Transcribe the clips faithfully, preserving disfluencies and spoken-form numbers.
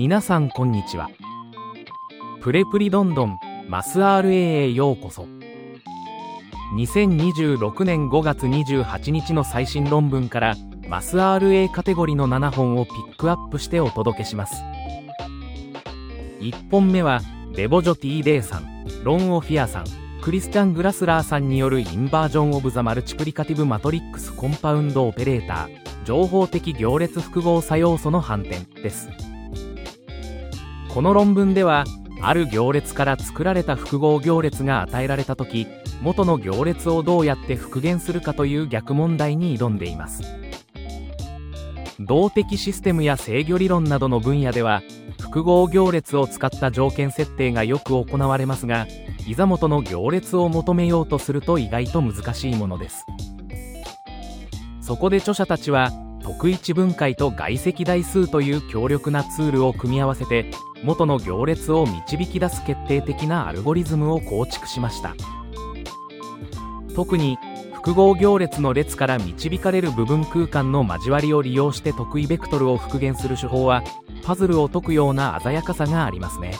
皆さんこんにちは。プレプリどんどんマス アールエー へようこそ。にせんにじゅうろくねんごがつにじゅうはちにちの最新論文からマス アールエー カテゴリーのななほんをピックアップしてお届けします。いっぽんめはデボジョ ティー デー さん、ロン・オフィアさん、クリスチャン・グラスラーさんによるインバージョン・オブ・ザ・マルチプリカティブ・マトリックス・コンパウンド・オペレーター情報的行列複合作用素の反転です。この論文ではある行列から作られた複合行列が与えられたとき、元の行列をどうやって復元するかという逆問題に挑んでいます。動的システムや制御理論などの分野では複合行列を使った条件設定がよく行われますが、いざ元の行列を求めようとすると意外と難しいものです。そこで著者たちは特一分解と外積代数という強力なツールを組み合わせて元の行列を導き出す決定的なアルゴリズムを構築しました。特に複合行列の列から導かれる部分空間の交わりを利用して特異ベクトルを復元する手法はパズルを解くような鮮やかさがありますね。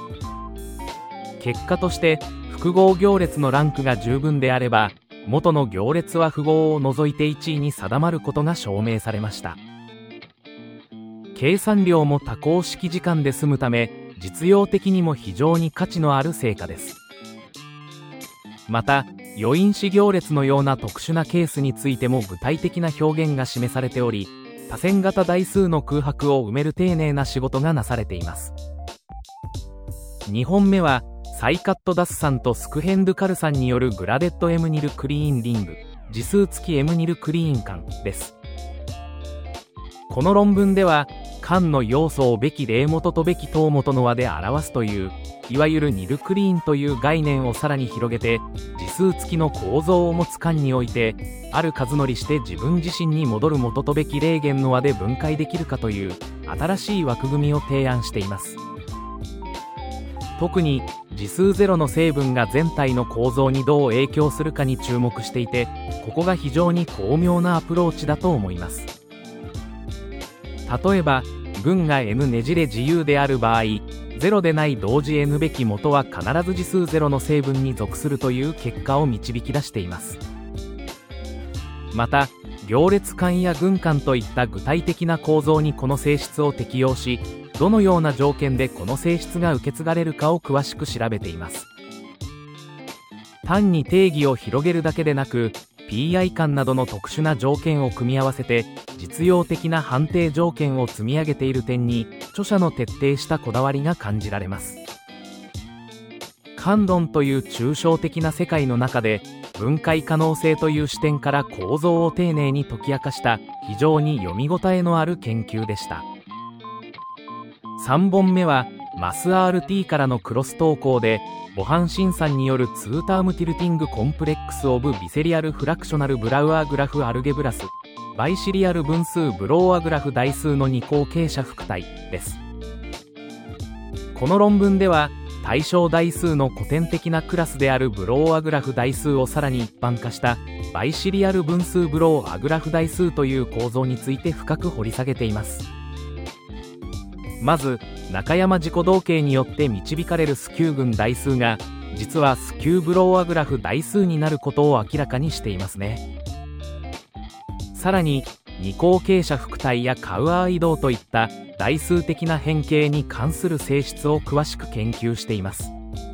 結果として複合行列のランクが十分であれば元の行列は符号を除いていちいに定まることが証明されました。計算量も多項式時間で済むため実用的にも非常に価値のある成果です。また余因子行列のような特殊なケースについても具体的な表現が示されており、多線型代数の空白を埋める丁寧な仕事がなされています。にほんめはサイカットダスさんとスクヘンドゥカルさんによるグラデッド エム ニルクリーンリング次数付き エム ニルクリーン間です。この論文では間の要素をべき例元とべき等元の和で表すといういわゆるニルクリーンという概念をさらに広げて、次数付きの構造を持つ間においてある数乗りして自分自身に戻る元とべき例元の和で分解できるかという新しい枠組みを提案しています。特に次数ゼロの成分が全体の構造にどう影響するかに注目していて、ここが非常に巧妙なアプローチだと思います。例えば群が N ねじれ自由である場合、ゼロでない同時 N べき元は必ず次数ゼロの成分に属するという結果を導き出しています。また行列間や群間といった具体的な構造にこの性質を適用し、どのような条件でこの性質が受け継がれるかを詳しく調べています。単に定義を広げるだけでなく ピーアイ 間などの特殊な条件を組み合わせて実用的な判定条件を積み上げている点に著者の徹底したこだわりが感じられます。間論という抽象的な世界の中で分解可能性という視点から構造を丁寧に解き明かした非常に読み応えのある研究でした。さんぼんめはマス アールティー からのクロス投稿でボハンシンさんによるツータームティルティングコンプレックスオブビセリアルフラクショナルブラウアーグラフアルゲブラスバイシリアル分数ブローアグラフ代数の二項傾斜複体です。この論文では対象代数の古典的なクラスであるブローアグラフ代数をさらに一般化したバイシリアル分数ブローアグラフ代数という構造について深く掘り下げています。まず中山自己同型によって導かれるスキュー群代数が実はスキューブローアグラフ代数になることを明らかにしていますね。さらに二項傾斜複体やカウアー移動といった代数的な変形に関する性質を詳しく研究しています。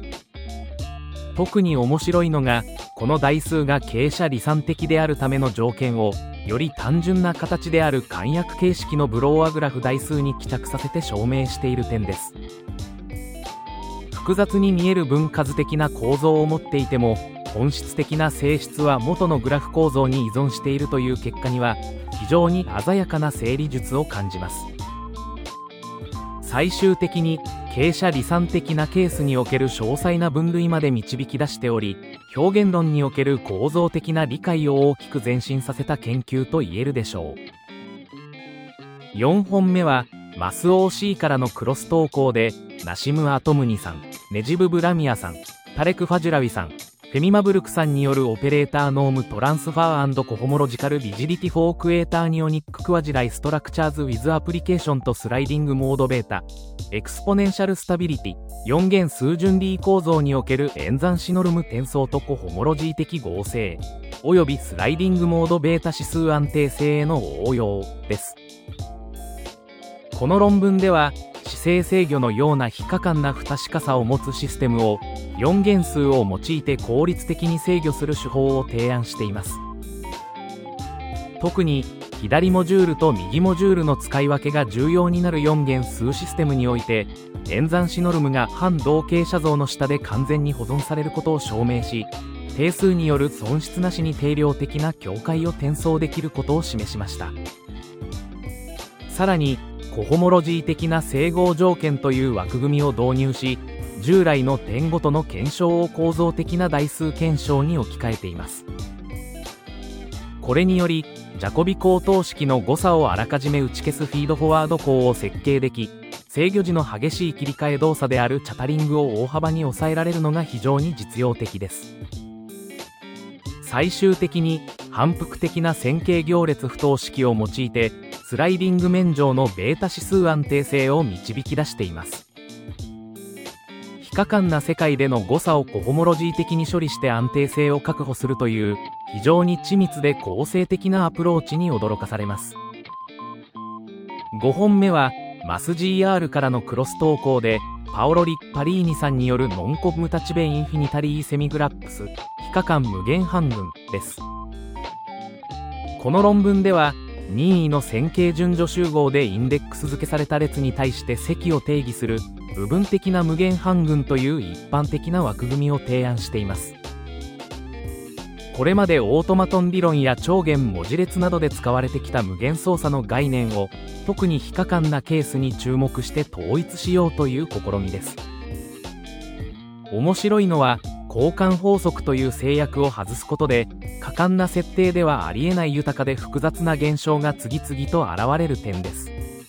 特に面白いのがこの代数が傾斜離散的であるための条件をより単純な形である簡約形式のブローアグラフ代数に帰着させて証明している点です。複雑に見える分数的な構造を持っていても本質的な性質は元のグラフ構造に依存しているという結果には非常に鮮やかな整理術を感じます。最終的に傾斜離散的なケースにおける詳細な分類まで導き出しており、表現論における構造的な理解を大きく前進させた研究と言えるでしょう。よんほんめはマス オーシー からのクロス投稿でナシム・アトムニさん、ネジブ・ブラミアさん、タレク・ファジュラウィさん、フフェミマブルクさんによるオペレーターノームトランスファー&コホモロジカルリジリティフォークエーターニオニッククワジライストラクチャーズウィズアプリケーションとスライディングモードベータエクスポネンシャルスタビリティよん元数順リー構造における演算子ノルム転送とコホモロジー的合成およびスライディングモードベータ指数安定性への応用です。この論文では姿勢制御のような非可感な不確かさを持つシステムをよん元数を用いて効率的に制御する手法を提案しています。特に左モジュールと右モジュールの使い分けが重要になるよん元数システムにおいて演算子ノルムが反同型写像の下で完全に保存されることを証明し、定数による損失なしに定量的な境界を転送できることを示しました。さらにコホモロジー的な整合条件という枠組みを導入し、従来の点ごとの検証を構造的な代数検証に置き換えています。これによりジャコビ高等式の誤差をあらかじめ打ち消すフィードフォワード項を設計でき、制御時の激しい切り替え動作であるチャタリングを大幅に抑えられるのが非常に実用的です。最終的に反復的な線形行列不等式を用いてスライディング面上のベータ指数安定性を導き出しています。非可感な世界での誤差をコホモロジー的に処理して安定性を確保するという非常に緻密で構成的なアプローチに驚かされます。ごほんめはマス ジーアール からのクロス投稿でパオロ・リッパリーニさんによるノンコムタチベインフィニタリーセミグラップス非可感無限半群です。この論文では任意の線形順序集合でインデックス付けされた列に対して積を定義する部分的な無限半群という一般的な枠組みを提案しています。これまでオートマトン理論や超弦文字列などで使われてきた無限操作の概念を特に非可感なケースに注目して統一しようという試みです。面白いのは交換法則という制約を外すことで可感な設定ではありえない豊かで複雑な現象が次々と現れる点です。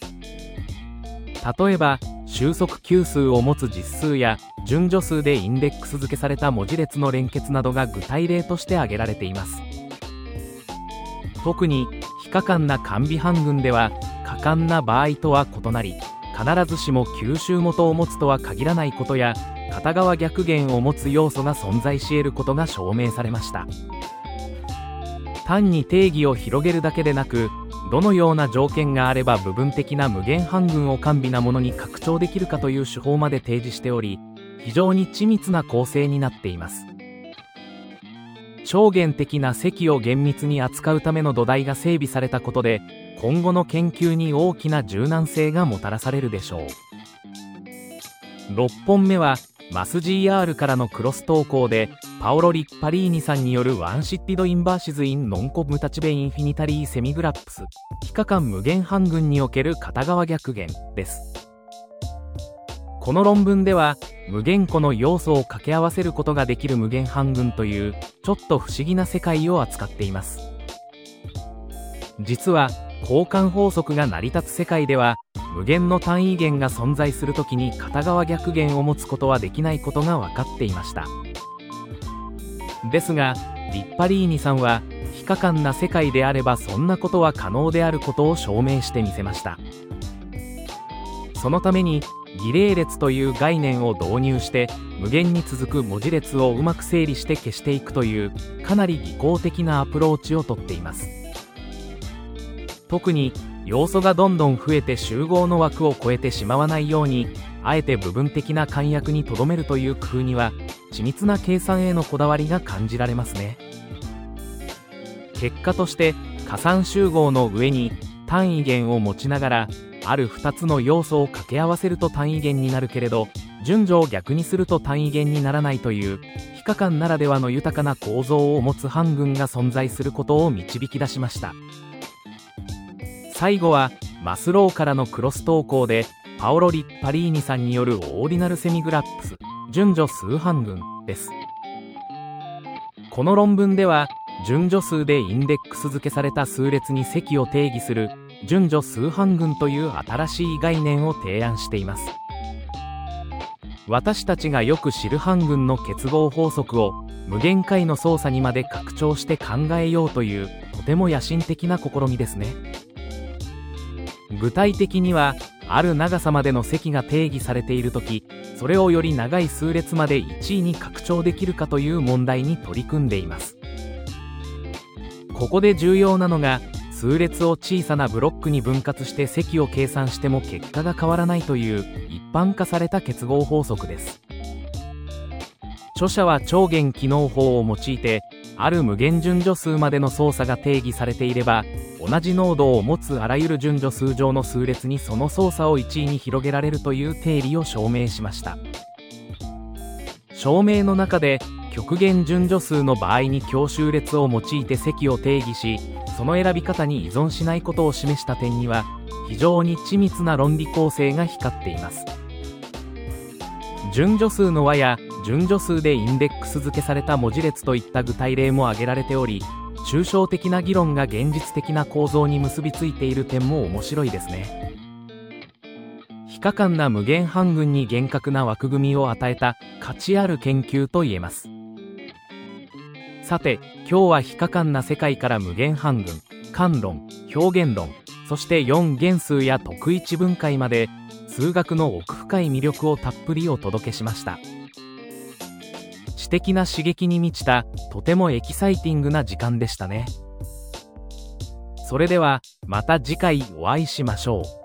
例えば収束級数を持つ実数や順序数でインデックス付けされた文字列の連結などが具体例として挙げられています。特に非可感な間微半群では可感な場合とは異なり必ずしも吸収元を持つとは限らないことや片側逆弦を持つ要素が存在し得ることが証明されました。単に定義を広げるだけでなくどのような条件があれば部分的な無限半群を間微なものに拡張できるかという手法まで提示しており非常に緻密な構成になっています。超弦的な積を厳密に扱うための土台が整備されたことで今後の研究に大きな柔軟性がもたらされるでしょう。ろっぽんめはマス ジーアール からのクロス投稿でパオロ・リッパリーニさんによるワンシッティド・インバーシズ・イン・ノンコムタチベインフィニタリー・セミグラップス非可感無限半群における片側逆弦です。この論文では無限個の要素を掛け合わせることができる無限半群というちょっと不思議な世界を扱っています。実は交換法則が成り立つ世界では無限の単位弦が存在するときに片側逆弦を持つことはできないことが分かっていました。ですがリッパリーニさんは非可感な世界であればそんなことは可能であることを証明してみせました。そのために儀礼列という概念を導入して無限に続く文字列をうまく整理して消していくというかなり技巧的なアプローチをとっています。特に要素がどんどん増えて集合の枠を超えてしまわないようにあえて部分的な簡約にとどめるという工夫には緻密な計算へのこだわりが感じられますね。結果として加算集合の上に単位弦を持ちながらあるふたつの要素を掛け合わせると単位弦になるけれど順序を逆にすると単位弦にならないという非可感ならではの豊かな構造を持つ半群が存在することを導き出しました。最後はマスローからのクロス投稿でパオロ・リッパリーニさんによるオーディナルセミグラップス順序数半群です。この論文では順序数でインデックス付けされた数列に積を定義する順序数半群という新しい概念を提案しています。私たちがよく知る半群の結合法則を無限回の操作にまで拡張して考えようというとても野心的な試みですね。具体的には、ある長さまでの積が定義されているとき、それをより長い数列までいちいに拡張できるかという問題に取り組んでいます。ここで重要なのが、数列を小さなブロックに分割して積を計算しても結果が変わらないという一般化された結合法則です。著者は超弦機能法を用いて、ある無限順序数までの操作が定義されていれば、同じ濃度を持つあらゆる順序数上の数列にその操作をいちいに広げられるという定理を証明しました。証明の中で、極限順序数の場合に強集列を用いて積を定義し、その選び方に依存しないことを示した点には、非常に緻密な論理構成が光っています。順序数の和や順序数でインデックス付けされた文字列といった具体例も挙げられており、抽象的な議論が現実的な構造に結びついている点も面白いですね。非可感な無限半群に厳格な枠組みを与えた価値ある研究といえます。さて、今日は非可感な世界から無限半群、観論、表現論、そしてよん元数や特一分解まで、数学の奥深い魅力をたっぷりお届けしました。知的な刺激に満ちた、とてもエキサイティングな時間でしたね。それでは、また次回お会いしましょう。